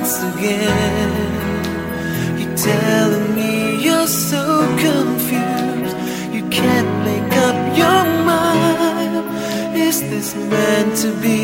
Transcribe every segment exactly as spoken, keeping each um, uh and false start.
once again. You're telling me you're so confused, you can't make up your mind. Is this meant to be?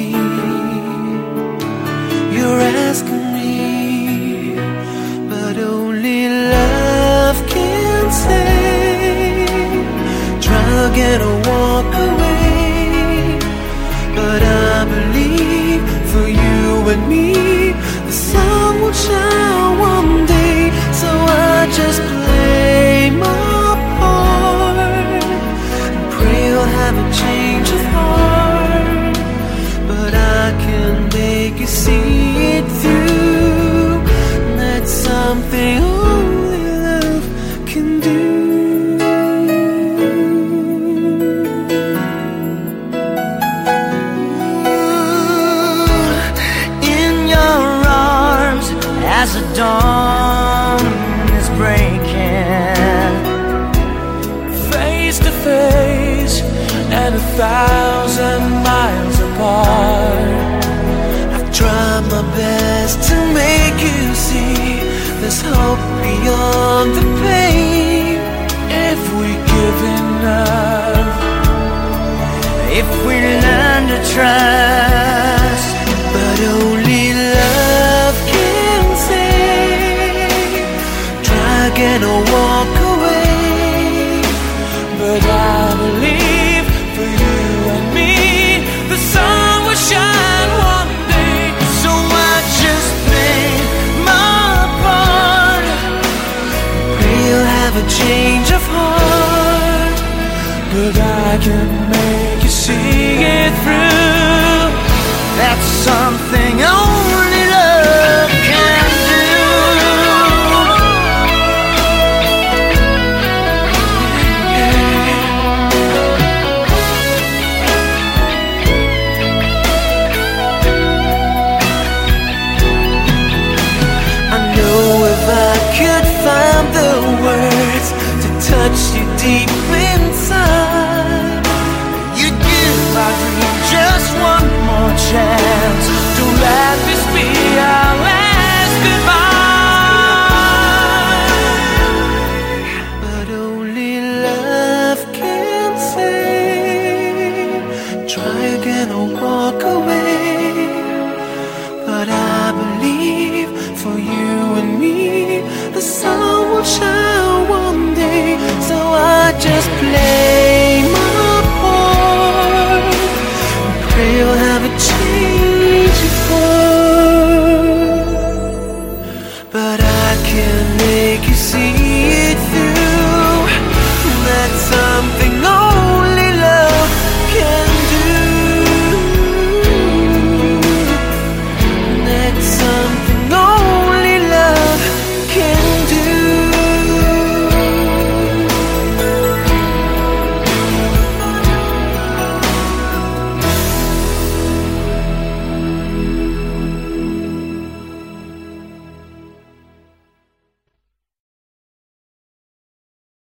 You're asking me, but only love can say. Try again or walk away, but I believe for you and me the sun will shine one day. So I just play my part and pray you'll have a change of heart. But I can make you see it through. That's something only love can do. In your arms as the dawn is breaking, face to face and a thousand miles apart. I've tried my best to make you see there's hope beyond the pain. If we give enough, if we learn to trust, but only love can say. Try again or walk away, but I believe for you and me the sun will shine one day. So I just play my part, pray you'll have a change of heart. But I can make you see it through. That's something only love can do. I know if I could find the words to touch you deep inside, you'd give my dream just one more chance. Don't let this be our last goodbye. But only love can say. Try again or walk away, but I believe for you and me the sun will shine one day. So I just play